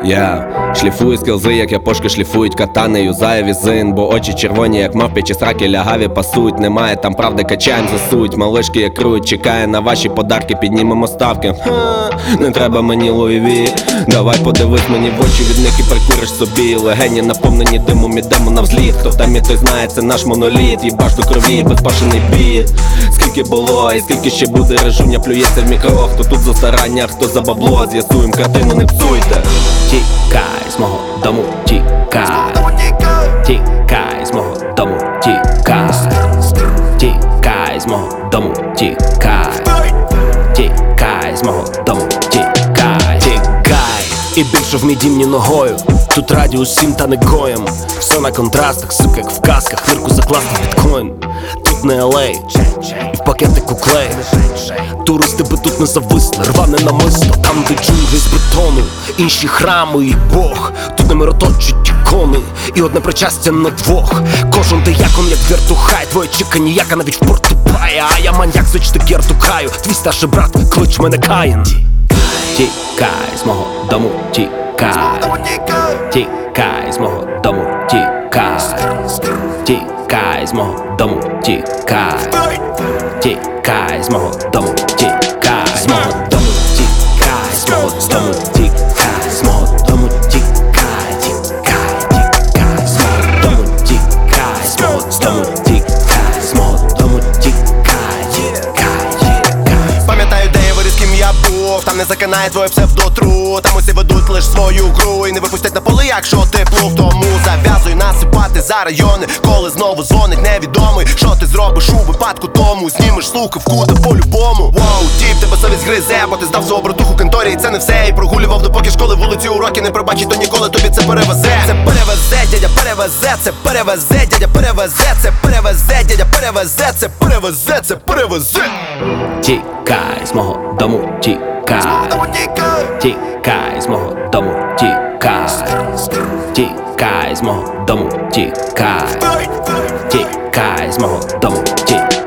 Шліфую скілзи, як япошки шліфують катани, юзаю візин, бо очі червоні, як мавпячі сраки, лягаві пасуть. Немає там правди, качаєм за суть. Малишки як круть, чекає на ваші подарки, піднімемо ставки. Не треба мені Луї. Давай подивись мені в очі, від них і прикуриш собі. Легені наповнені димом, ідемо на взліт. Хто там і той знає, це наш моноліт. Їбаш до крові, безпашений біт. Скільки було і скільки ще буде, режуня плюється в мікро. Хто тут за старання, хто за бабло, з'ясуєм картину, не псуйте. Тікай з мого дому, тікай. Тікай з мого дому, тікай. Тікай з мого дому, тікай. Тікай з мого дому, тікай. Тікай. І більше в мій дім ні ногою. Тут радіус 7 та не гоєм. Все на контрастах, сука, як в казках. Лірку закласти в біткоін. Тут не LA, і в пакетику клей. Туристи би тут не зависли, рване намисто. Там де джунгли з бетону, інші храми і Бог. Тут не мироточуть ікони, і одне причастя на двох. Кожен деякон як вертухай. Твоє чика ніяка навіть в порту пає. А я маньяк, зачти герту краю. Твій старший брат, клич мене Каїн. Тікай з мого дому, тікай. Тікай з мого дому, тікай. Тікай з мого дому, тікай. Тікай з мого дому, тікай. З мого дому, тікай. З мого дому, тікай. З мого дому, тікай. Тікай, тікай. З мого дому, тікай. З мого дому, тікай. З мого дому, тікай. Тікай, тікай. Пам'ятаю, де я виріс, ким я був. Там не закинає твоє псевдотру. Там усі ведуть лиш свою гру і не випустять на поле, якщо ти плув. Тому зав'язуй насипати за райони. Коли знову дзвонить невідомий, що ти зробиш у випадку тому? Знімеш слухавку та по-любому. Воу, тіп, тебе совість гризе, бо ти здав свого братуху в конторі, і це не все. І прогулював допоки школи вулиці, уроки не пробачить, то ніколи тобі це перевезе. Це перевезе, дядя перевезе, це перевезе, дядя перевезе, це перевезе, дядя перевезе, це перевезе, це перевезе. Тікай з мого дому, тікай. Тікай з мого дому, тікай. Тікай з мого дому, тікай. Тікай з мого дому, тікай.